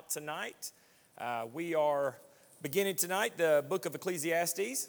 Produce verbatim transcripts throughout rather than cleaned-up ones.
out tonight. Uh, we are beginning tonight the book of Ecclesiastes,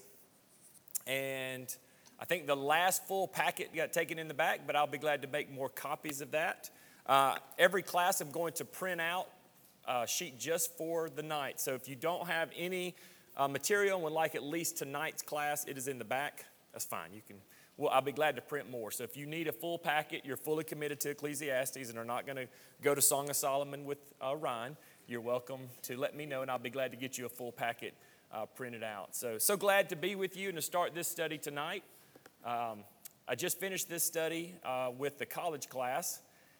and I think the last full packet got taken in the back, but I'll be glad to make more copies of that. Uh, every class I'm going to print out a sheet just for the night. So if you don't have any uh, material and would like at least tonight's class, it is in the back. That's fine. You can. Well, I'll be glad to print more. So if you need a full packet, you're fully committed to Ecclesiastes and are not going to go to Song of Solomon with uh, Ryan, you're welcome to let me know, and I'll be glad to get you a full packet uh, printed out. So, so glad to be with you and to start this study tonight. Um, I just finished this study uh, with the college class,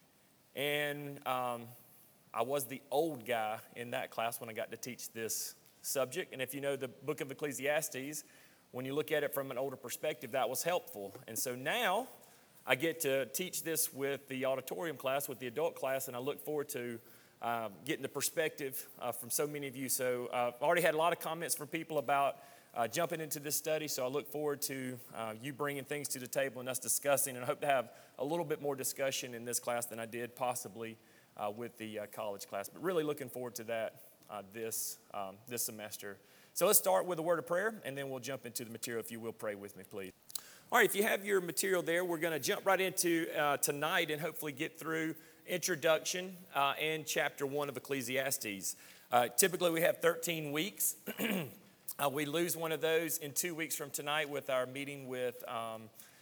and um, I was the old guy in that class when I got to teach this subject. And if you know the book of Ecclesiastes, when you look at it from an older perspective, that was helpful. And so now I get to teach this with the auditorium class, with the adult class, and I look forward to uh, getting the perspective uh, from so many of you. So uh, I've already had a lot of comments from people about uh, jumping into this study, so I look forward to uh, you bringing things to the table and us discussing, and I hope to have a little bit more discussion in this class than I did possibly uh, with the uh, college class. But really looking forward to that uh, this, um, this semester. So let's start with a word of prayer, and then we'll jump into the material. If you will, pray with me, please. All right, if you have your material there, we're going to jump right into uh, tonight and hopefully get through introduction uh, and chapter one of Ecclesiastes. Uh, typically, we have thirteen weeks. uh, we lose one of those in two weeks from tonight with our meeting with um,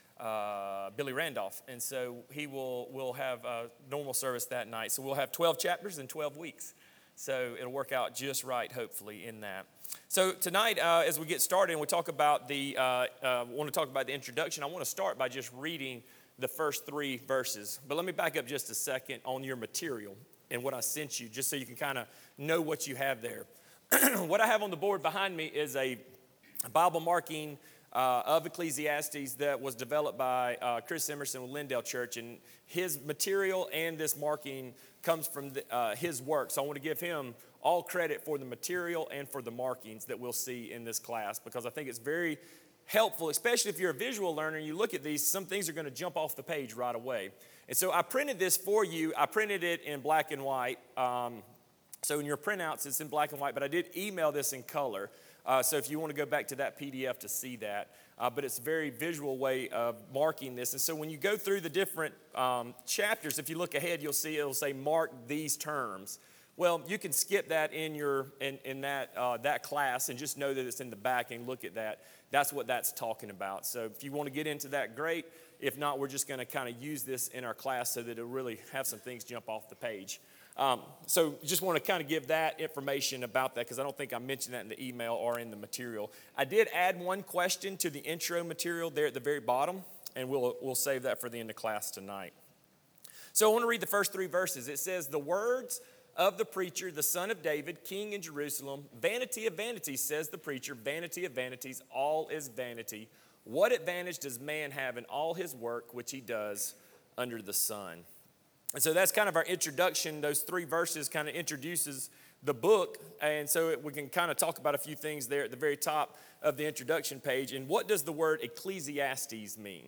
uh, Billy Randolph. And so he will will have a normal service that night. So we'll have twelve chapters in twelve weeks. So it'll work out just right, hopefully, in that. So tonight, uh, as we get started and we talk about the, uh, uh, want to talk about the introduction, I want to start by just reading the first three verses. But let me back up just a second on your material and what I sent you, just so you can kind of know what you have there. What I have on the board behind me is a Bible marking uh, of Ecclesiastes that was developed by uh, Chris Emerson with Lindale Church, and his material and this marking comes from the, uh, his work. So I want to give him all credit for the material and for the markings that we'll see in this class, because I think it's very helpful, especially if you're a visual learner and you look at these, some things are going to jump off the page right away. And so I printed this for you. I printed it in black and white. Um, so in your printouts, it's in black and white, but I did email this in color. Uh, so if you want to go back to that P D F to see that. Uh, but it's a very visual way of marking this. And so when you go through the different um, chapters, if you look ahead, you'll see it'll say mark these terms. Well, you can skip that in your in, in that uh, that class and just know that it's in the back and look at that. That's what that's talking about. So if you want to get into that, great. If not, we're just going to kind of use this in our class so that it'll really have some things jump off the page. Um, so just want to kind of give that information about that, because I don't think I mentioned that in the email or in the material. I did add one question to the intro material there at the very bottom, and we'll we'll save that for the end of class tonight. So I want to read the first three verses. It says, "The words of the preacher, the son of David, king in Jerusalem, vanity of vanities, says the preacher, vanity of vanities, all is vanity. What advantage does man have in all his work which he does under the sun?" And so that's kind of our introduction. Those three verses kind of introduces the book. And so it, we can kind of talk about a few things there at the very top of the introduction page. And what does the word Ecclesiastes mean?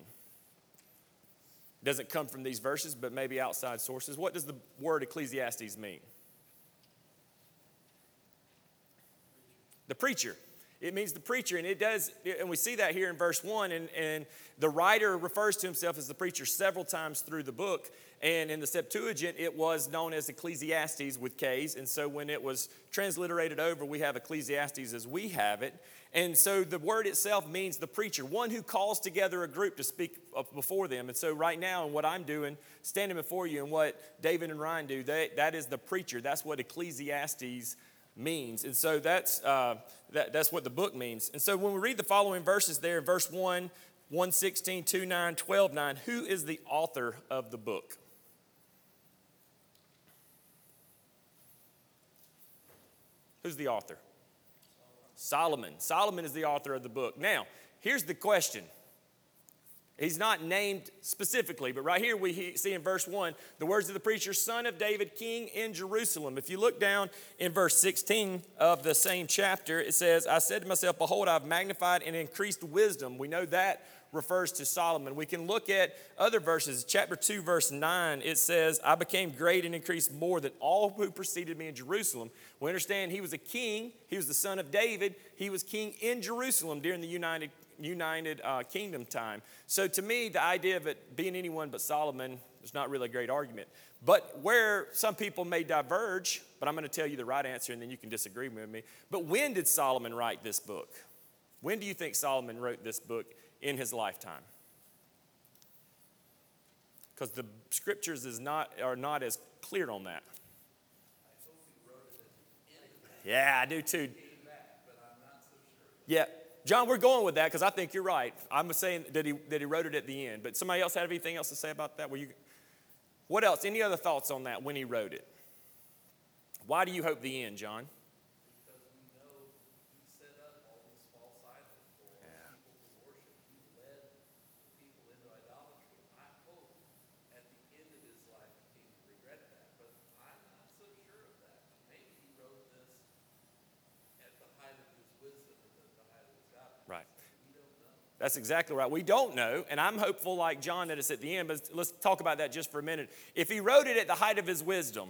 Doesn't come from these verses, but maybe outside sources. What does the word Ecclesiastes mean? The preacher. It means the preacher, and it does, and we see that here in verse one, and, and the writer refers to himself as the preacher several times through the book, and in the Septuagint, it was known as Ecclesiastes with K's, and so when it was transliterated over, we have Ecclesiastes as we have it, and so the word itself means the preacher, one who calls together a group to speak before them, and so right now, and what I'm doing, standing before you, and what David and Ryan do, they, that is the preacher. That's what Ecclesiastes means. And so that's uh, that, that's what the book means. And so when we read the following verses there, verse one, one sixteen, two nine, twelve nine, who is the author of the book? Who's the author? Solomon. Solomon is the author of the book. Now, here's the question. He's not named specifically, but right here we see in verse one, the words of the preacher, son of David, king in Jerusalem. If you look down in verse sixteen of the same chapter, it says, I said to myself, behold, I've magnified and increased wisdom. We know that refers to Solomon. We can look at other verses. Chapter two, verse nine, it says, I became great and increased more than all who preceded me in Jerusalem. We understand he was a king. He was the son of David. He was king in Jerusalem during the United, United uh, Kingdom time. So to me, the idea of it being anyone but Solomon is not really a great argument. But where some people may diverge, but I'm going to tell you the right answer and then you can disagree with me. But when did Solomon write this book? When do you think Solomon wrote this book in his lifetime? Because the scriptures is not, are not as clear on that. Yeah, I do too. Yeah, John, we're going with that because I think you're right. I'm saying that he, that he wrote it at the end. But somebody else have anything else to say about that? Were you... What else? Any other thoughts on that when he wrote it? Why do you hope the end, John? Because we know he set up all these false idols for yeah. people to worship. He led the people into idolatry. I hope at the end of his life he didn't regret that, but I'm not so sure of that. Maybe he wrote this at the height of his wisdom and at the height of his godliness. Right. We don't know. That's exactly right. We don't know, and I'm hopeful like John that it's at the end, but let's talk about that just for a minute. If he wrote it at the height of his wisdom,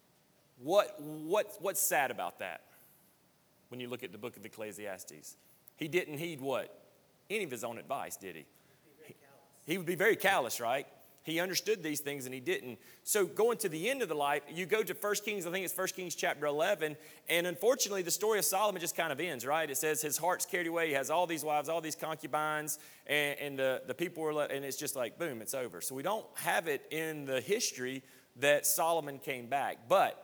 what, what, what's sad about that when you look at the book of Ecclesiastes? He didn't heed what? Any of his own advice, did he? He, he would be very callous, right? He understood these things and he didn't. So going to the end of the life, you go to First Kings, I think it's First Kings chapter eleven, and unfortunately the story of Solomon just kind of ends, right? It says his heart's carried away, he has all these wives, all these concubines, and, and the, the people were, let, and it's just like, boom, it's over. So we don't have it in the history that Solomon came back. But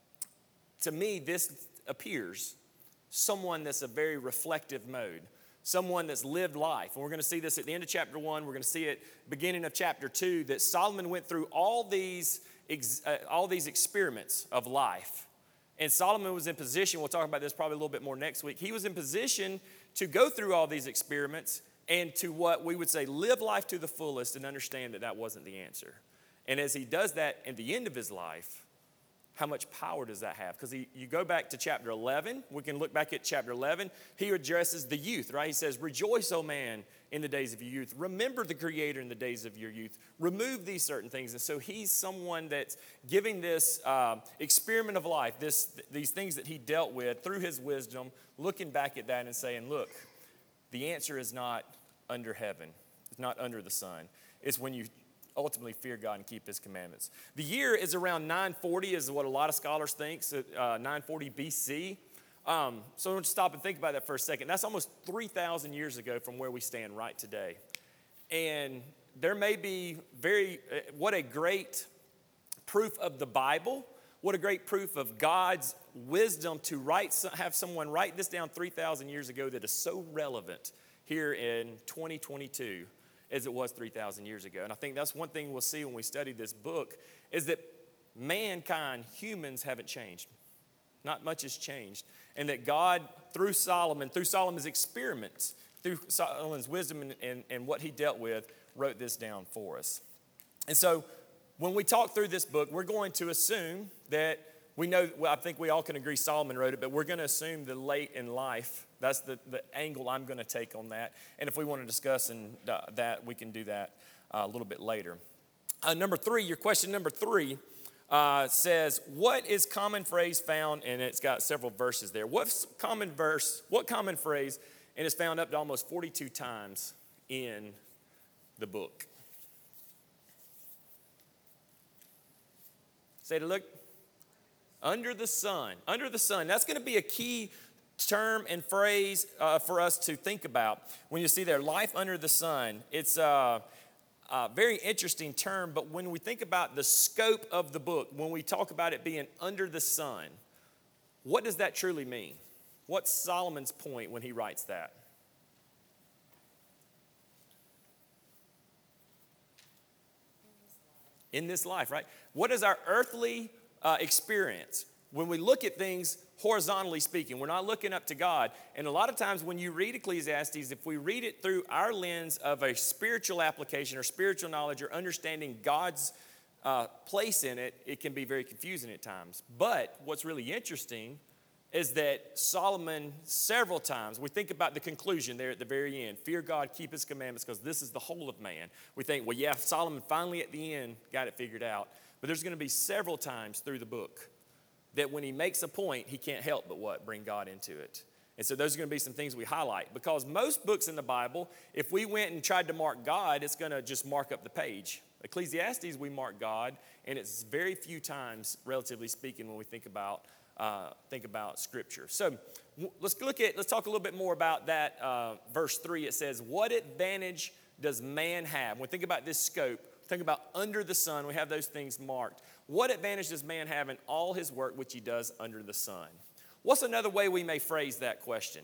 to me, this appears someone that's a very reflective mode. Someone that's lived life. And we're going to see this at the end of chapter one. We're going to see it beginning of chapter two, that Solomon went through all these, uh, all these experiments of life. And Solomon was in position, we'll talk about this probably a little bit more next week. He was in position to go through all these experiments and to what we would say live life to the fullest and understand that that wasn't the answer. And as he does that at the end of his life, how much power does that have? Because you go back to chapter eleven. We can look back at chapter eleven. He addresses the youth, right? He says, rejoice, O man, in the days of your youth. Remember the Creator in the days of your youth. Remove these certain things. And so he's someone that's giving this uh, experiment of life, this, these things that he dealt with through his wisdom, looking back at that and saying, look, the answer is not under heaven. It's not under the sun. It's when you ultimately fear God and keep his commandments. The year is around nine forty is what a lot of scholars think, so, uh, nine forty B C. Um, so let's stop and think about that for a second. That's almost three thousand years ago from where we stand right today. And there may be very, uh, what a great proof of the Bible, what a great proof of God's wisdom to write, have someone write this down three thousand years ago that is so relevant here in twenty twenty-two. As it was three thousand years ago. And I think that's one thing we'll see when we study this book is that mankind, humans haven't changed. Not much has changed. And that God, through Solomon, through Solomon's experiments, through Solomon's wisdom and, and, and what he dealt with, wrote this down for us. And so when we talk through this book, we're going to assume that we know, well, I think we all can agree Solomon wrote it, but we're going to assume the late in life. That's the, the angle I'm going to take on that. And if we want to discuss and, uh, that, we can do that uh, a little bit later. Uh, number three, your question number three uh, says, what is common phrase found, and it's got several verses there. What's common verse, what common phrase, and it's found up to almost forty-two times in the book? Say to look. Under the sun. Under the sun. That's going to be a key term and phrase uh, for us to think about. When you see there, life under the sun. It's a, a very interesting term, but when we think about the scope of the book, when we talk about it being under the sun, what does that truly mean? What's Solomon's point when he writes that? In this life, right? What is our earthly Uh, experience? When we look at things horizontally speaking, we're not looking up to God. And a lot of times when you read Ecclesiastes, if we read it through our lens of a spiritual application or spiritual knowledge or understanding God's uh, place in it, it can be very confusing at times. But what's really interesting is that Solomon, several times, we think about the conclusion there at the very end, fear God, keep his commandments, because this is the whole of man. We think, well, yeah, Solomon finally at the end got it figured out. But there's going to be several times through the book that when he makes a point, he can't help but what? Bring God into it. And so those are going to be some things we highlight. Because most books in the Bible, if we went and tried to mark God, it's going to just mark up the page. Ecclesiastes, we mark God, and it's very few times, relatively speaking, when we think about Uh, think about Scripture. So w- let's look at, let's talk a little bit more about that. Uh, verse three, it says, what advantage does man have? When we think about this scope, think about under the sun, we have those things marked. What advantage does man have in all his work which he does under the sun? What's another way we may phrase that question?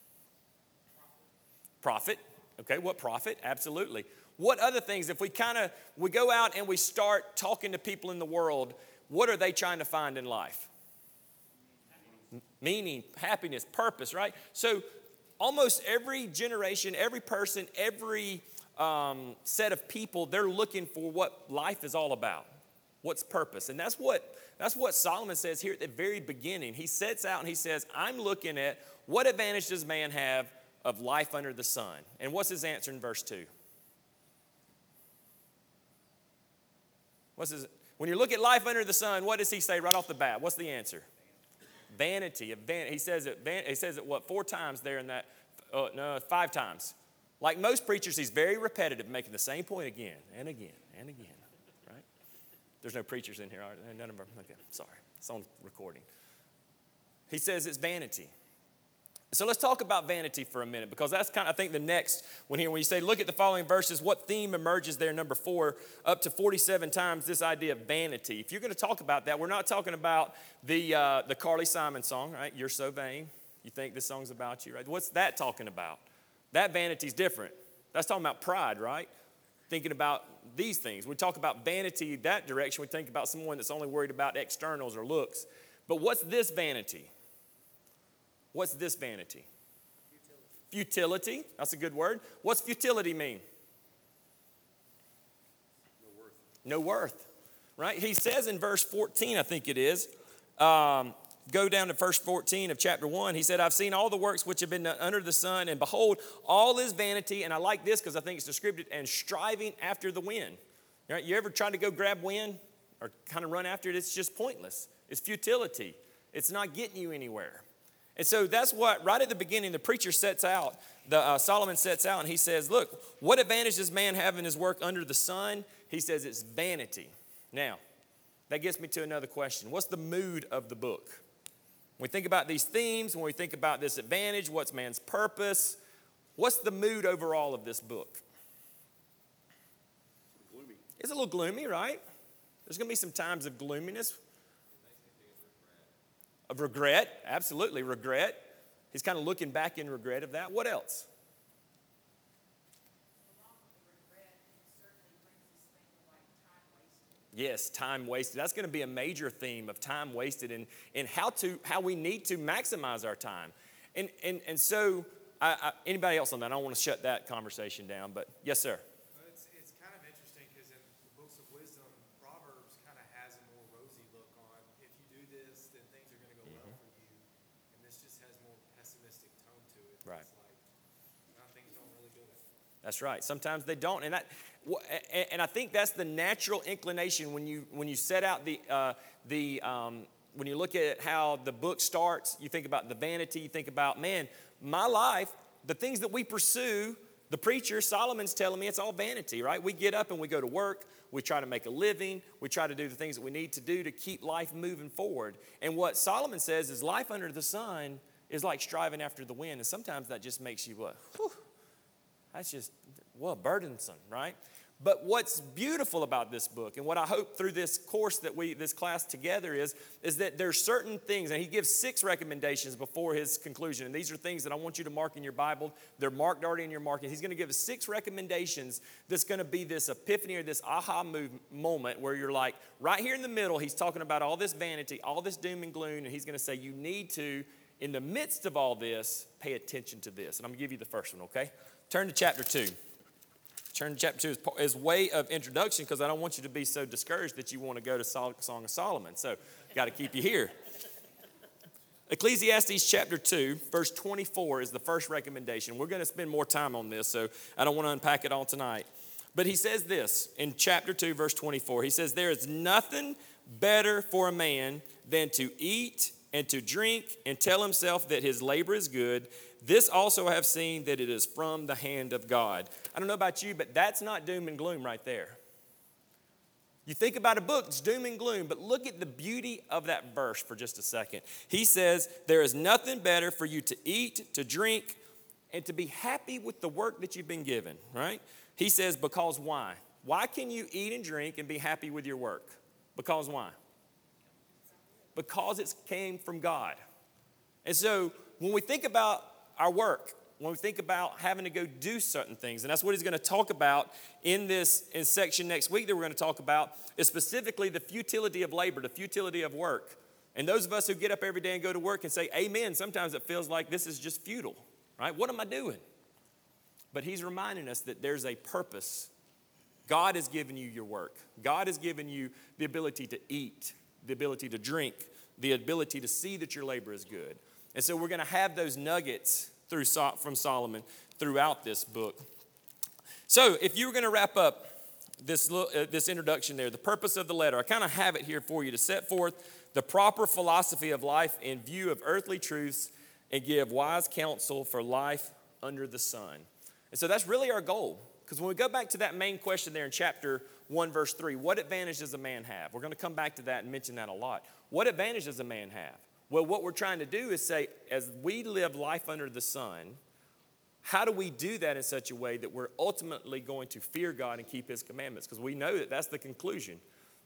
Profit. Okay, what profit? Absolutely. What other things, if we kind of, we go out and we start talking to people in the world, what are they trying to find in life? Meaning, happiness, purpose, right? So almost every generation, every person, every um, set of people, they're looking for what life is all about. What's purpose? And that's what, that's what Solomon says here at the very beginning. He sets out and he says, I'm looking at what advantage does man have of life under the sun? And what's his answer in verse two? What's his, when you look at life under the sun, what does he say right off the bat? What's the answer? Vanity, of van- he says it. Van- he says it what four times there in that? Uh, no, five times. Like most preachers, he's very repetitive, making the same point again and again and again. Right? There's no preachers in here, are there? None of them. Okay, sorry, it's on recording. He says it's vanity. So let's talk about vanity for a minute, because that's kind of, I think, the next one here. When you say, look at the following verses, what theme emerges there? Number four, up to forty-seven times, this idea of vanity. If you're going to talk about that, we're not talking about the uh, the Carly Simon song, right? You're so vain. You think this song's about you, right? What's that talking about? That vanity's different. That's talking about pride, right? Thinking about these things. We talk about vanity that direction. We think about someone that's only worried about externals or looks. But what's this vanity? What's this vanity? Futility. Futility. That's a good word. What's futility mean? No worth. No worth, right? He says in verse fourteen, I think it is, um, go down to verse fourteen of chapter one. He said, I've seen all the works which have been done under the sun, and behold, all is vanity. And I like this because I think it's descriptive, and striving after the wind. Right? You ever try to go grab wind or kind of run after it? It's just pointless. It's futility. It's not getting you anywhere. And so that's what, right at the beginning, the preacher sets out, the uh, Solomon sets out, and he says, look, what advantage does man have in his work under the sun? He says it's vanity. Now, that gets me to another question. What's the mood of the book? When we think about these themes, when we think about this advantage, what's man's purpose, what's the mood overall of this book? Gloomy. It's a little gloomy, right? There's going to be some times of gloominess. Of regret, absolutely, regret. He's kind of looking back in regret of that. What else? Yes, time wasted. That's going to be a major theme of time wasted and, and how to how we need to maximize our time. And and and so, I, I, anybody else on that? I don't want to shut that conversation down, but yes, sir. Well, it's, it's kind of interesting because in the books of wisdom, Proverbs kind of has a more rosy look on if you do this, then things are going to go well for you. And this just has more pessimistic tone to it. Right. It's like, no, things don't really go that. That's right. Sometimes they don't, and that, and I think that's the natural inclination when you when you set out the uh, the um, when you look at how the book starts. You think about the vanity. You think about, man, my life, the things that we pursue. The preacher Solomon's telling me it's all vanity, right? We get up and we go to work. We try to make a living. We try to do the things that we need to do to keep life moving forward. And what Solomon says is life under the sun is like striving after the wind, and sometimes that just makes you what? Whew. That's just, well, burdensome, right? But what's beautiful about this book, and what I hope through this course that we, this class together is, is that there's certain things, and he gives six recommendations before his conclusion. And these are things that I want you to mark in your Bible. They're marked already in your marking. He's going to give us six recommendations that's going to be this epiphany or this aha move, moment where you're like, right here in the middle, he's talking about all this vanity, all this doom and gloom, and he's going to say you need to, in the midst of all this, pay attention to this. And I'm going to give you the first one, okay? Turn to chapter two. Turn to chapter two as, as way of introduction because I don't want you to be so discouraged that you want to go to Song of Solomon. So got to keep you here. Ecclesiastes chapter two, verse twenty-four is the first recommendation. We're going to spend more time on this, so I don't want to unpack it all tonight. But he says this in chapter two, verse twenty-four. He says, there is nothing better for a man than to eat and to drink and tell himself that his labor is good. This also I have seen, that it is from the hand of God. I don't know about you, but that's not doom and gloom right there. You think about a book, it's doom and gloom, but look at the beauty of that verse for just a second. He says, there is nothing better for you to eat, to drink, and to be happy with the work that you've been given, right? He says, because why? Why can you eat and drink and be happy with your work? Because why? Because it came from God. And so when we think about our work, when we think about having to go do certain things, and that's what he's going to talk about in this in section next week that we're going to talk about, is specifically the futility of labor, the futility of work. And those of us who get up every day and go to work and say, amen, sometimes it feels like this is just futile, right? What am I doing? But he's reminding us that there's a purpose. God has given you your work. God has given you the ability to eat, the ability to drink, the ability to see that your labor is good. And so we're going to have those nuggets through from Solomon throughout this book. So if you were going to wrap up this, uh, this introduction there, the purpose of the letter, I kind of have it here for you to set forth the proper philosophy of life in view of earthly truths and give wise counsel for life under the sun. And so that's really our goal. Because when we go back to that main question there in chapter one, verse three, what advantage does a man have? We're going to come back to that and mention that a lot. What advantage does a man have? Well, what we're trying to do is say, as we live life under the sun, how do we do that in such a way that we're ultimately going to fear God and keep his commandments? Because we know that that's the conclusion.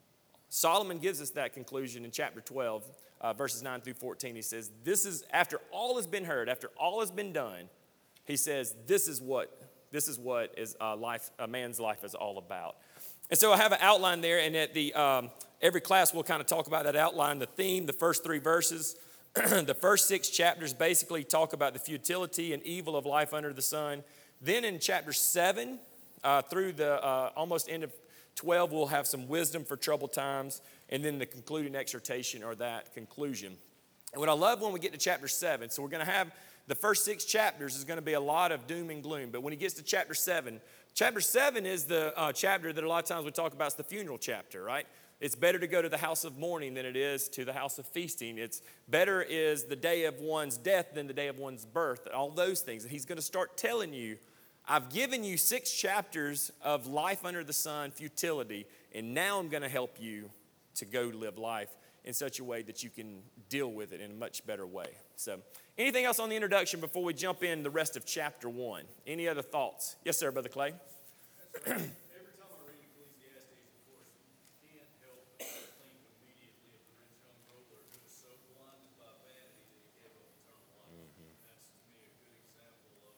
Solomon gives us that conclusion in chapter twelve, uh, verses nine through fourteen. He says, this is, after all has been heard, after all has been done, he says, this is what, this is what is uh, life, a man's life is all about. And so I have an outline there, and at the um, every class we'll kind of talk about that outline, the theme, the first three verses. The first six chapters basically talk about the futility and evil of life under the sun. Then in chapter seven uh, through the uh, almost end of twelve, we'll have some wisdom for troubled times, and then the concluding exhortation or that conclusion. And what I love when we get to chapter seven, so we're going to have the first six chapters is going to be a lot of doom and gloom, but when he gets to chapter seven, chapter seven is the uh, chapter that a lot of times we talk about is the funeral chapter, right? It's better to go to the house of mourning than it is to the house of feasting. It's better is the day of one's death than the day of one's birth, all those things. And he's going to start telling you, I've given you six chapters of life under the sun, futility, and now I'm going to help you to go live life in such a way that you can deal with it in a much better way. So anything else on the introduction before we jump in the rest of chapter one? Any other thoughts? Yes, sir, Brother Clay. Every time I read Ecclesiastes, of course, you can't help but think immediately of the rich young ruler who was so blinded by vanity that he gave up eternal life. Mm-hmm. That's, to me, a good example of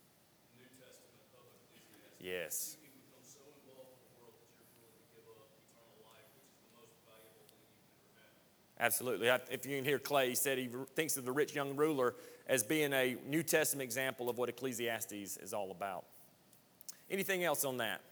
New Testament of Ecclesiastes. Yes. You can become so involved with the world that you're willing to give up eternal life, which is the most valuable thing you can ever have. Absolutely. If you can hear Clay, he said he thinks of the rich young ruler as being a New Testament example of what Ecclesiastes is all about. Anything else on that?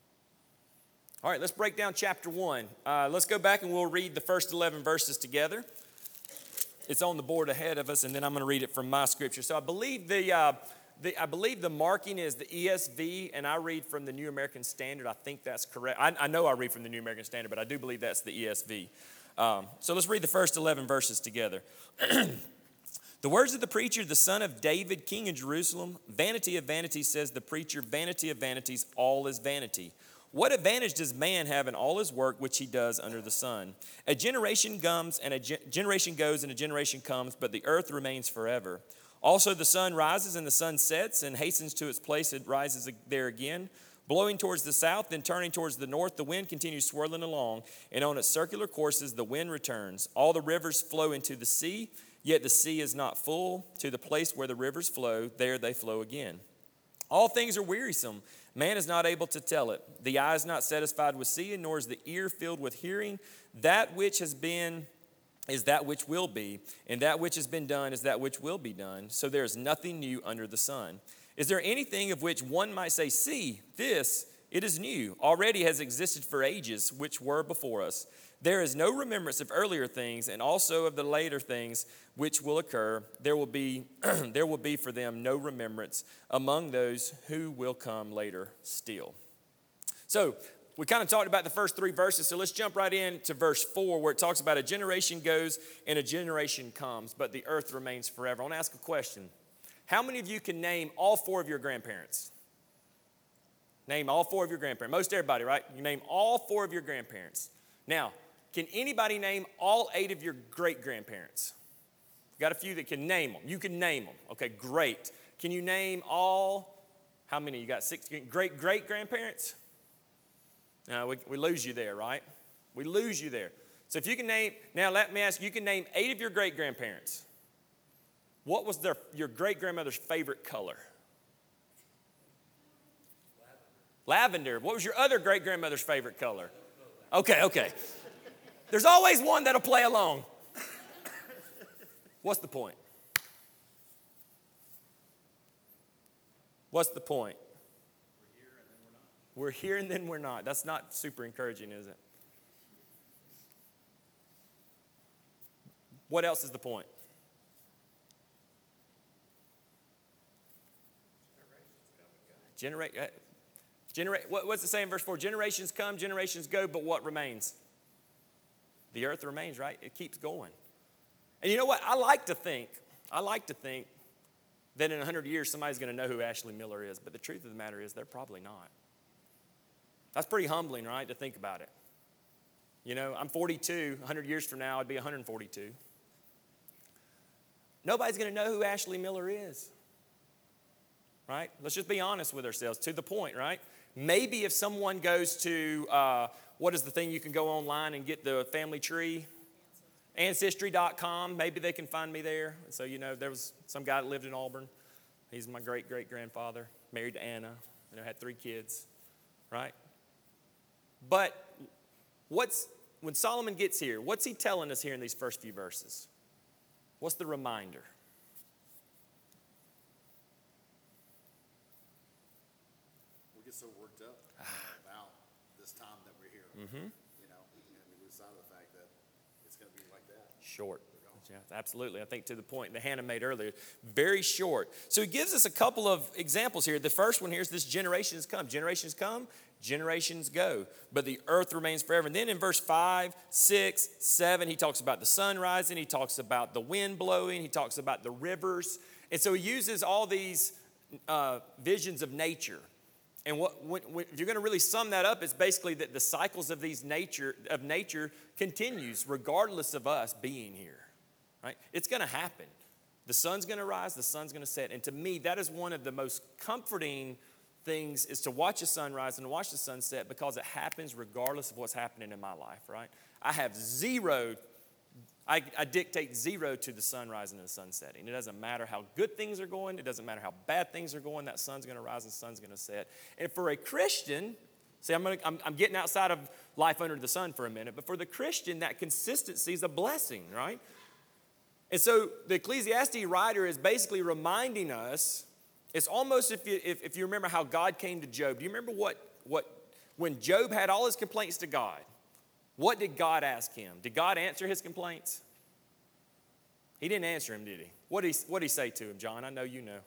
All right, let's break down chapter one. Uh, let's go back and we'll read the first eleven verses together. It's on the board ahead of us, and then I'm going to read it from my scripture. So I believe the, uh, the I believe the marking is the E S V, and I read from the New American Standard. I think that's correct. I, I know I read from the New American Standard, but I do believe that's the E S V. Um, so let's read the first eleven verses together. The words of the preacher, the son of David, king in Jerusalem. Vanity of vanities, says the preacher. Vanity of vanities, all is vanity. What advantage does man have in all his work which he does under the sun? A generation comes and a ge- generation goes and a generation comes, but the earth remains forever. Also the sun rises and the sun sets and hastens to its place. It rises there again, blowing towards the south, then turning towards the north. The wind continues swirling along, and on its circular courses the wind returns. All the rivers flow into the sea, yet the sea is not full. To the place where the rivers flow, there they flow again. All things are wearisome. Man is not able to tell it. The eye is not satisfied with seeing, nor is the ear filled with hearing. That which has been is that which will be, and that which has been done is that which will be done. So there is nothing new under the sun. Is there anything of which one might say, see, this, it is new, already has existed for ages, which were before us? There is no remembrance of earlier things, and also of the later things which will occur. There will be, there will be for them no remembrance among those who will come later still. So we kind of talked about the first three verses, so let's jump right into verse four, where it talks about a generation goes and a generation comes, but the earth remains forever. I want to ask a question. How many of you can name all four of your grandparents? Name all four of your grandparents. Most everybody, right? You name all four of your grandparents. Now, can anybody name all eight of your great-grandparents? Got a few that can name them. You can name them. Okay, great. Can you name all, how many? You got six great-great-grandparents? No, we, we lose you there, right? We lose you there. So if you can name, now let me ask you, you can name eight of your great-grandparents. What was their, your great-grandmother's favorite color? Lavender. Lavender. What was your other great-grandmother's favorite color? Okay, okay. There's always one that'll play along. What's the point? What's the point? We're here and then we're not. That's not super encouraging, is it? What else is the point? Generate, uh, generate. What, what's it say in verse four? Generations come, generations go, but what remains? The earth remains, right? It keeps going. And you know what? I like to think, I like to think that in one hundred years somebody's going to know who Ashley Miller is. But the truth of the matter is they're probably not. That's pretty humbling, right, to think about it. You know, I'm forty-two. one hundred years from now, I'd be one hundred forty-two. Nobody's going to know who Ashley Miller is. Right? Let's just be honest with ourselves. To the point, right? Maybe if someone goes to, uh, what is the thing you can go online and get the family tree? Ancestry dot com. Maybe they can find me there. So, you know, there was some guy that lived in Auburn. He's my great-great-grandfather. Married to Anna. You know, had three kids. Right? But what's when Solomon gets here, what's he telling us here in these first few verses? What's the reminder? We get so worked up about this time that we're here. Mm-hmm. You know, and we lose sight of the fact that it's going to be like that. Short. Yeah, absolutely. I think to the point that Hannah made earlier, very short. So he gives us a couple of examples here. The first one here is this: generations come. Generations come, generations go. But the earth remains forever. And then in verse five, six, seven, he talks about the sun rising. He talks about the wind blowing. He talks about the rivers. And so he uses all these uh, visions of nature. And what, when, when, if you're going to really sum that up, it's basically that the cycles of these nature of nature continues regardless of us being here. Right? It's going to happen. The sun's going to rise, the sun's going to set. And to me, that is one of the most comforting things, is to watch the sun rise and to watch the sun set, because it happens regardless of what's happening in my life, right? I have zero, I, I dictate zero to the sun rising and the sun setting. It doesn't matter how good things are going. It doesn't matter how bad things are going. That sun's going to rise and the sun's going to set. And for a Christian, see, I'm, gonna, I'm, I'm getting outside of life under the sun for a minute, but for the Christian, that consistency is a blessing, right? And so the Ecclesiastes writer is basically reminding us, it's almost if you, if, if you remember how God came to Job. Do you remember what, what, when Job had all his complaints to God, what did God ask him? Did God answer his complaints? He didn't answer him, did he? What did he, what did he say to him, John? I know you know.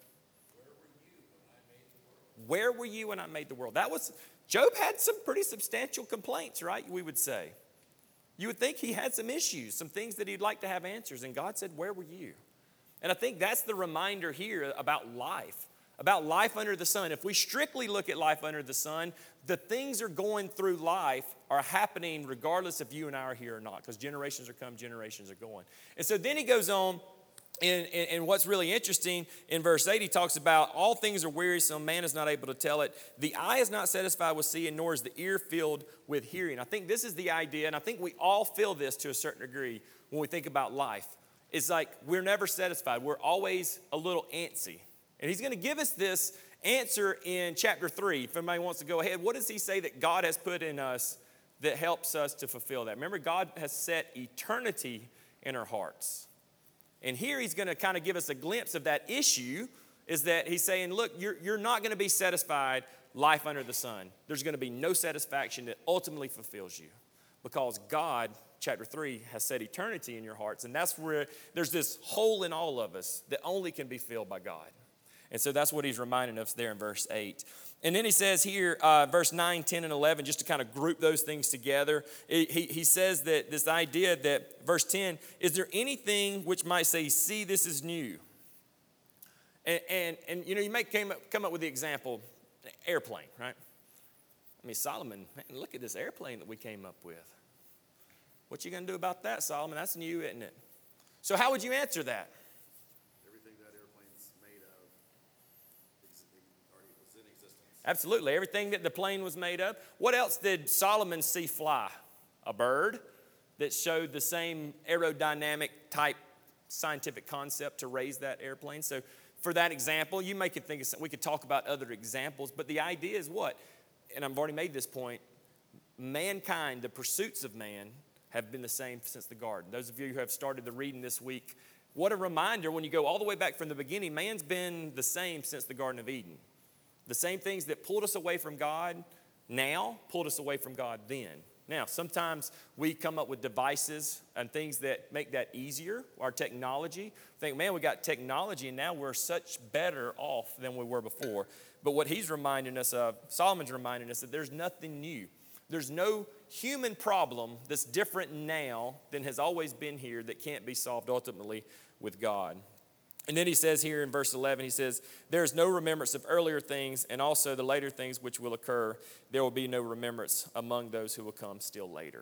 Where were you when I made the world? That was, Job had some pretty substantial complaints, right? We would say. You would think he had some issues, some things that he'd like to have answers. And God said, where were you? And I think that's the reminder here about life, about life under the sun. If we strictly look at life under the sun, the things are going through life are happening regardless if you and I are here or not, because generations are come, generations are going. And so then he goes on, and, and, and what's really interesting, in verse eight, he talks about all things are wearisome, man is not able to tell it. The eye is not satisfied with seeing, nor is the ear filled with hearing. I think this is the idea, and I think we all feel this to a certain degree when we think about life. It's like we're never satisfied. We're always a little antsy. And he's going to give us this answer in chapter three. If anybody wants to go ahead, what does he say that God has put in us that helps us to fulfill that? Remember, God has set eternity in our hearts. And here he's going to kind of give us a glimpse of that issue, is that he's saying, look, you're, you're not going to be satisfied life under the sun. There's going to be no satisfaction that ultimately fulfills you, because God chapter three has set eternity in your hearts. And that's where there's this hole in all of us that only can be filled by God. And so that's what he's reminding us there in verse eight. And then he says here, uh, verse nine, ten, and eleven, just to kind of group those things together, he, he says that this idea that, verse ten, is there anything which might say, see, this is new? And, and, and you know, you may come up, come up with the example, airplane, right? I mean, Solomon, man, look at this airplane that we came up with. What you going to do about that, Solomon? That's new, isn't it? So how would you answer that? Everything that airplane's made of ex- already was in existence. Absolutely. Everything that the plane was made of. What else did Solomon see fly? A bird that showed the same aerodynamic type scientific concept to raise that airplane. So for that example, you may could think of, we could talk about other examples, but the idea is what? And I've already made this point, mankind, the pursuits of man, have been the same since the garden. Those of you who have started the reading this week, what a reminder when you go all the way back from the beginning, man's been the same since the Garden of Eden. The same things that pulled us away from God now pulled us away from God then. Now, sometimes we come up with devices and things that make that easier, our technology. Think, man, we got technology and now we're such better off than we were before. But what he's reminding us of, Solomon's reminding us that there's nothing new. There's no human problem that's different now than has always been here that can't be solved ultimately with God. And then he says here in verse eleven, he says, there is no remembrance of earlier things, and also the later things which will occur. There will be no remembrance among those who will come still later.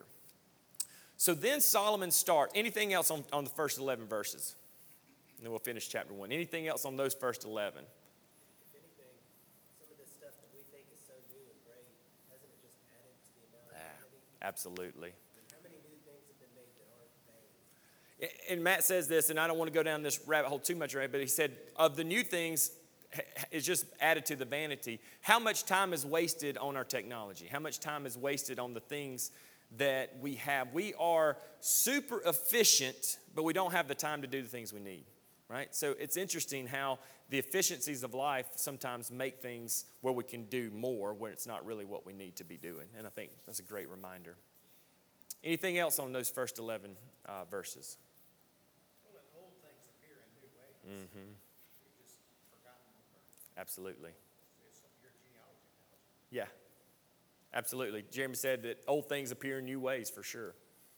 So then Solomon starts. Anything else on, on the first eleven verses? And then we'll finish chapter one. Anything else on those first eleven? If anything, some of this stuff that we think is so new and great, hasn't it just added to the amount of humanity? Absolutely. How many new things have been made that aren't things? And Matt says this, and I don't want to go down this rabbit hole too much, right? But he said, of the new things, it's just added to the vanity. How much time is wasted on our technology? How much time is wasted on the things that we have? We are super efficient, but we don't have the time to do the things we need, right? So it's interesting how the efficiencies of life sometimes make things where we can do more when it's not really what we need to be doing. And I think that's a great reminder. Anything else on those first eleven uh, verses? Well, that old things appear in new ways. Mm-hmm. We've just forgotten them, or Absolutely. it's your genealogy now. Yeah, absolutely. Jeremy said that old things appear in new ways for sure.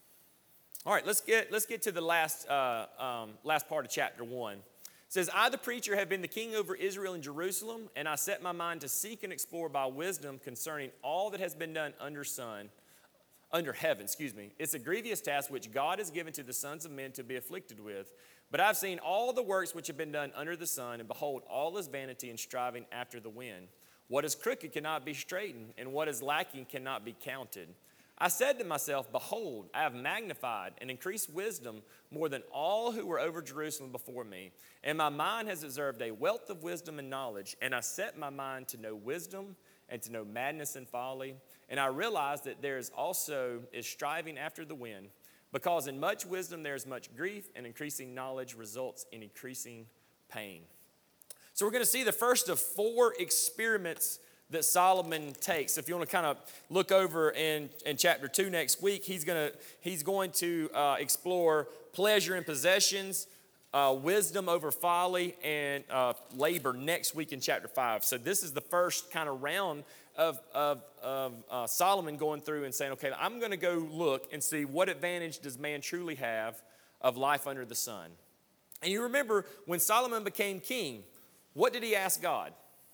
All right, let's get let's get to the last uh, um, last part of chapter one. It says, I, the preacher, have been the king over Israel and Jerusalem, and I set my mind to seek and explore by wisdom concerning all that has been done under sun, under heaven, excuse me. It's a grievous task which God has given to the sons of men to be afflicted with. But I've seen all the works which have been done under the sun, and behold, all is vanity and striving after the wind. What is crooked cannot be straightened, and what is lacking cannot be counted. I said to myself, behold, I have magnified and increased wisdom more than all who were over Jerusalem before me. And my mind has observed a wealth of wisdom and knowledge. And I set my mind to know wisdom and to know madness and folly. And I realized that there is also is striving after the wind. Because in much wisdom there is much grief, and increasing knowledge results in increasing pain. So we're going to see the first of four experiments that Solomon takes. If you want to kind of look over in, in chapter two next week, he's going to he's going to uh, explore pleasure and possessions, uh, wisdom over folly, and uh, labor next week in chapter five. So this is the first kind of round of, of, of uh, Solomon going through and saying, okay, I'm going to go look and see what advantage does man truly have of life under the sun. And you remember when Solomon became king, what did he ask God?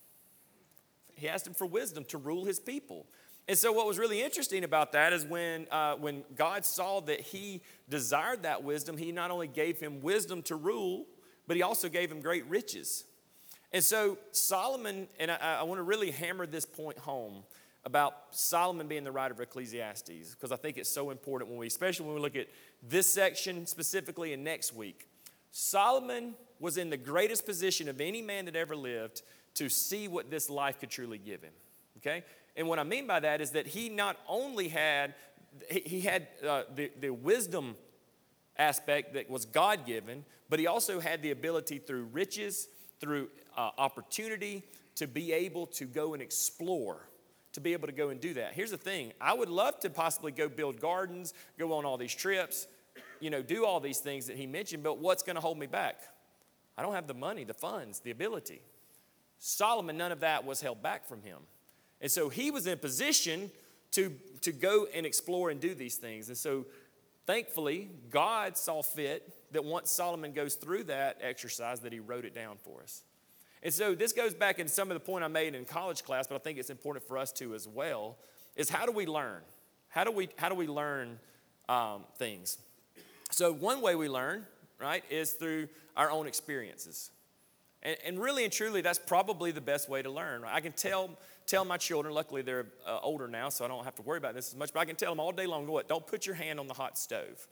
He asked him for wisdom to rule his people. And so what was really interesting about that is when, uh, when God saw that he desired that wisdom, he not only gave him wisdom to rule, but he also gave him great riches. And so Solomon, and I, I want to really hammer this point home about Solomon being the writer of Ecclesiastes, because I think it's so important when we, especially when we look at this section specifically and next week. Solomon was in the greatest position of any man that ever lived to see what this life could truly give him, okay? And what I mean by that is that he not only had, he had uh, the, the wisdom aspect that was God-given, but he also had the ability through riches, through uh, opportunity, to be able to go and explore, to be able to go and do that. Here's the thing. I would love to possibly go build gardens, go on all these trips, you know, do all these things that he mentioned, but what's going to hold me back? I don't have the money, the funds, the ability. Solomon, none of that was held back from him. And so he was in a position to, to go and explore and do these things. And so thankfully, God saw fit that once Solomon goes through that exercise, that he wrote it down for us. And so this goes back into some of the point I made in college class, but I think it's important for us to as well, is how do we learn? How do we, how do we learn um, things? So one way we learn, right, is through our own experiences. And, and really and truly, that's probably the best way to learn. Right? I can tell tell my children, luckily they're uh, older now, so I don't have to worry about this as much, but I can tell them all day long, what, don't put your hand on the hot stove.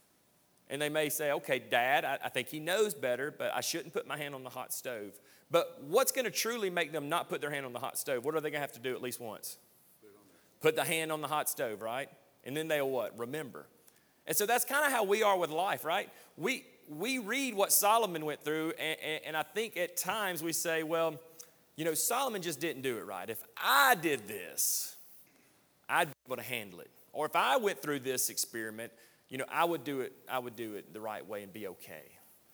And they may say, okay, Dad, I, I think he knows better, but I shouldn't put my hand on the hot stove. But what's going to truly make them not put their hand on the hot stove? What are they going to have to do at least once? Put the hand on the hot stove, right? And then they'll what? Remember. And so that's kind of how we are with life, right? We we read what Solomon went through, and, and, and I think at times we say, well, you know, Solomon just didn't do it right. If I did this, I'd be able to handle it. Or if I went through this experiment, you know, I would do it, I would do it the right way and be okay.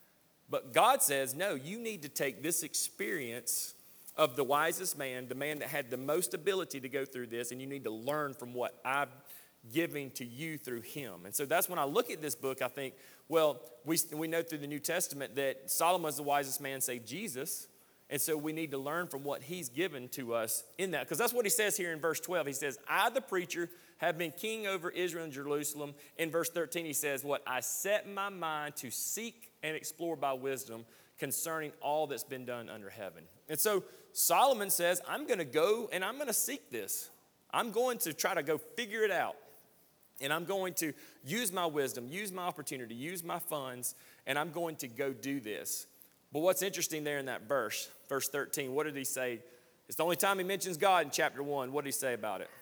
But God says, no, you need to take this experience of the wisest man, the man that had the most ability to go through this, and you need to learn from what I've giving to you through him. And so that's when I look at this book, I think, well, we, we know through the New Testament that Solomon was the wisest man, save Jesus. And so we need to learn from what he's given to us in that. Because that's what he says here in verse twelve. He says, I, the preacher, have been king over Israel and Jerusalem. In verse thirteen, he says, what? I set my mind to seek and explore by wisdom concerning all that's been done under heaven. And so Solomon says, I'm going to go and I'm going to seek this. I'm going to try to go figure it out. And I'm going to use my wisdom, use my opportunity, use my funds, and I'm going to go do this. But what's interesting there in that verse, verse thirteen, what did he say? It's the only time he mentions God in chapter one. What did he say about it?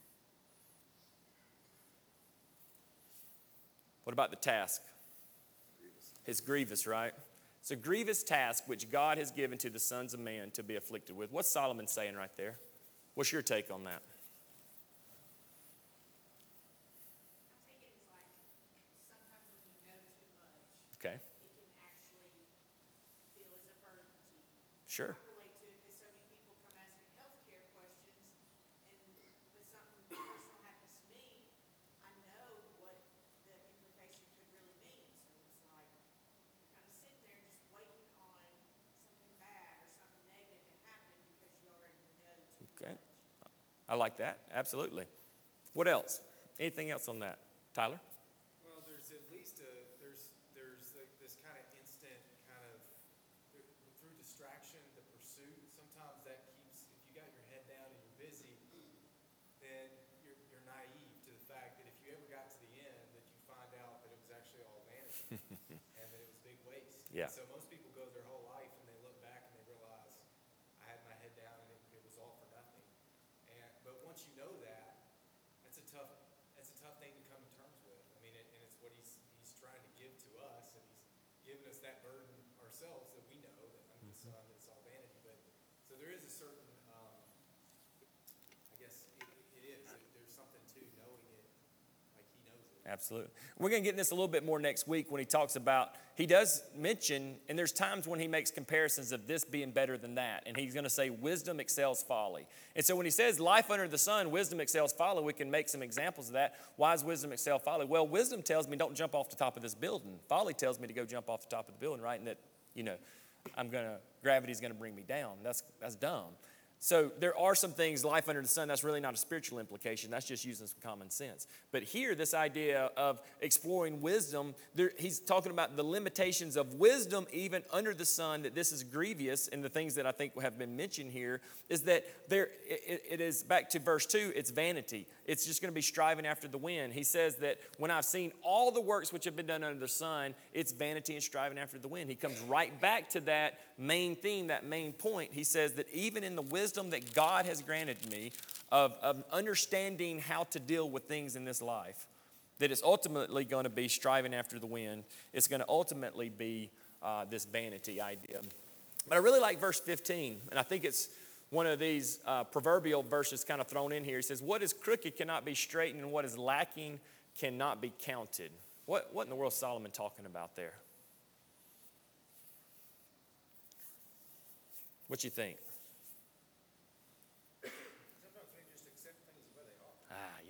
What about the task? It's grievous, right? It's a grievous task which God has given to the sons of man to be afflicted with. What's Solomon saying right there? What's your take on that? Okay. It can actually feel as a burden to you. Sure. I relate to it because so many people come asking healthcare questions, and when something personal happens to me, I know what the implication could really mean. So it's like you're kind of sitting there just waiting on something bad or something negative to happen because you already know too Okay. much. I like that. Absolutely. What else? Anything else on that? Tyler? Well, there's at least a, there's, there's like this kind of instant kind of, through distraction, the pursuit, sometimes that keeps, if you got your head down and you're busy, then you're, you're naive to the fact that if you ever got to the end, that you find out that it was actually all vanity and that it was big waste. Yeah. So most people go their whole life and they look back and they realize, I had my head down and it, it was all for nothing. And, but once you know that, that's a tough, that's a tough thing to come to terms with. I mean, it, and it's what he's he's trying to give to us, and he's given us that burden ourselves that we know that under the sun that it's all vanity. But so there is a certain, um, I guess it, it is. It, there's something to knowing it, like he knows it. Absolutely. We're going to get in this a little bit more next week when he talks about, he does mention, and there's times when he makes comparisons of this being better than that. And he's going to say wisdom excels folly. And so when he says life under the sun, wisdom excels folly, we can make some examples of that. Why does wisdom excel folly? Well, wisdom tells me don't jump off the top of this building. Folly tells me to go jump off the top of the building, right? And that, you know, I'm going to, gravity's going to bring me down. That's, that's dumb. So there are some things, life under the sun, that's really not a spiritual implication. That's just using some common sense. But here, this idea of exploring wisdom, there, he's talking about the limitations of wisdom even under the sun, that this is grievous. And the things that I think have been mentioned here is that there, it, it is, back to verse two, it's vanity. It's just going to be striving after the wind. He says that when I've seen all the works which have been done under the sun, it's vanity and striving after the wind. He comes right back to that main theme, that main point. He says that even in the wisdom that God has granted me of, of understanding how to deal with things in this life, that it's ultimately going to be striving after the wind. It's going to ultimately be uh, this vanity idea. But I really like verse fifteen, and I think it's one of these uh, proverbial verses kind of thrown in here. He says, what is crooked cannot be straightened, and what is lacking cannot be counted. What, what in the world is Solomon talking about there? What you think? Sometimes we just accept things the way they are. Ah,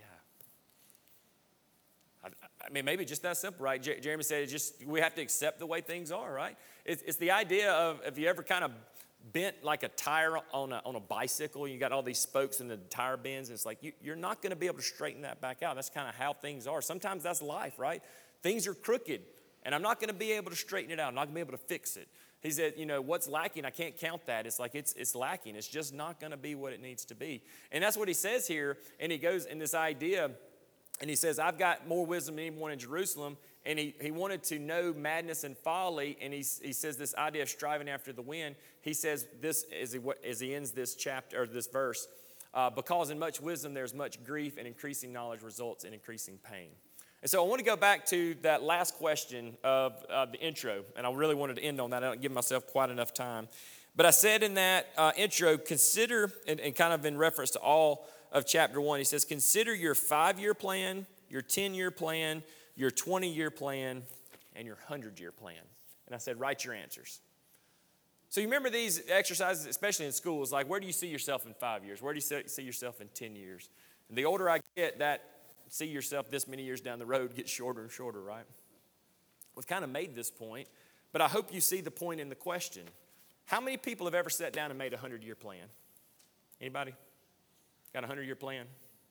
yeah. I, I mean, maybe just that simple, right? Jer- Jeremy said it's just we have to accept the way things are, right? It's, it's the idea of, if you ever kind of bent like a tire on a, on a bicycle, you got all these spokes and the tire bends, and it's like you, you're not going to be able to straighten that back out. That's kind of how things are. Sometimes that's life, right? Things are crooked, and I'm not going to be able to straighten it out. I'm not going to be able to fix it. He said, you know, what's lacking, I can't count that. It's like it's it's lacking. It's just not going to be what it needs to be. And that's what he says here, and he goes in this idea, and he says, I've got more wisdom than anyone in Jerusalem. And he, he wanted to know madness and folly, and he, he says this idea of striving after the wind. He says this as he, as he ends this chapter, or this verse, uh, because in much wisdom there's much grief, and increasing knowledge results in increasing pain. And so I want to go back to that last question of uh, the intro, and I really wanted to end on that. I don't give myself quite enough time. But I said in that uh, intro, consider, and, and kind of in reference to all of chapter one, he says, consider your five-year plan, your ten-year plan, your twenty-year plan, and your hundred-year plan. And I said, write your answers. So you remember these exercises, especially in schools, like where do you see yourself in five years? Where do you see yourself in ten years? And the older I get, that see yourself this many years down the road gets shorter and shorter, right? We've kind of made this point, but I hope you see the point in the question. How many people have ever sat down and made a hundred-year plan? Anybody? Got a hundred-year plan?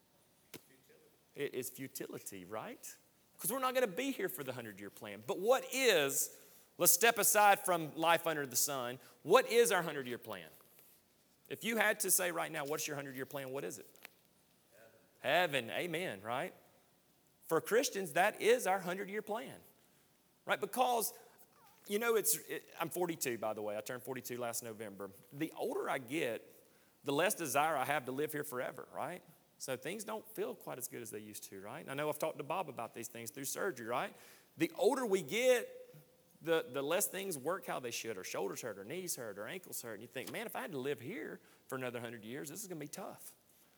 It is futility, right? Because we're not going to be here for the hundred-year plan. But what is, let's step aside from life under the sun, what is our hundred-year plan? If you had to say right now, what's your hundred-year plan, what is it? Heaven. Heaven, amen, right? For Christians, that is our hundred-year plan, right? Because, you know, it's. It, I'm forty-two, by the way. I turned forty-two last November. The older I get, the less desire I have to live here forever, right? So things don't feel quite as good as they used to, right? And I know I've talked to Bob about these things through surgery, right? The older we get, the, the less things work how they should. Our shoulders hurt, our knees hurt, our ankles hurt. And you think, man, if I had to live here for another hundred years, this is going to be tough.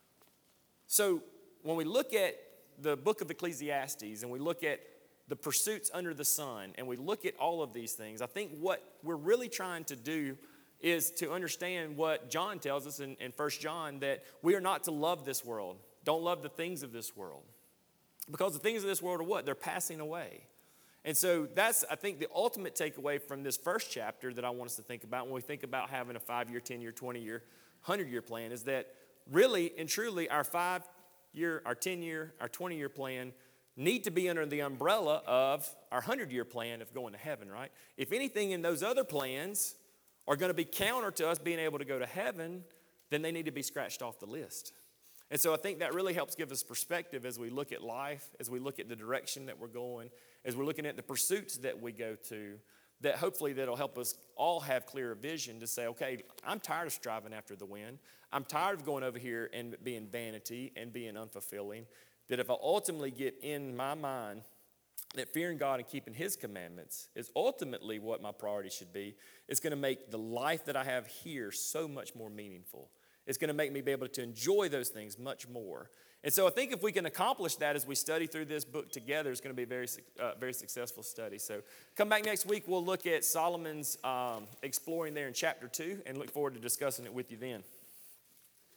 So when we look at the book of Ecclesiastes and we look at the pursuits under the sun and we look at all of these things, I think what we're really trying to do is to understand what John tells us in, in First John, that we are not to love this world. Don't love the things of this world. Because the things of this world are what? They're passing away. And so that's, I think, the ultimate takeaway from this first chapter that I want us to think about when we think about having a five-year, ten-year, twenty-year, hundred-year plan, is that really and truly our five-year, our ten-year, our twenty-year plan need to be under the umbrella of our hundred-year plan of going to heaven, right? If anything in those other plans are going to be counter to us being able to go to heaven, then they need to be scratched off the list. And so I think that really helps give us perspective as we look at life, as we look at the direction that we're going, as we're looking at the pursuits that we go to, that hopefully that'll help us all have clearer vision to say, okay, I'm tired of striving after the wind. I'm tired of going over here and being vanity and being unfulfilling. That if I ultimately get in my mind that fearing God and keeping His commandments is ultimately what my priority should be, it's going to make the life that I have here so much more meaningful. It's going to make me be able to enjoy those things much more. And so I think if we can accomplish that as we study through this book together, it's going to be a very, uh, very successful study. So come back next week. We'll look at Solomon's um, exploring there in chapter two and look forward to discussing it with you then.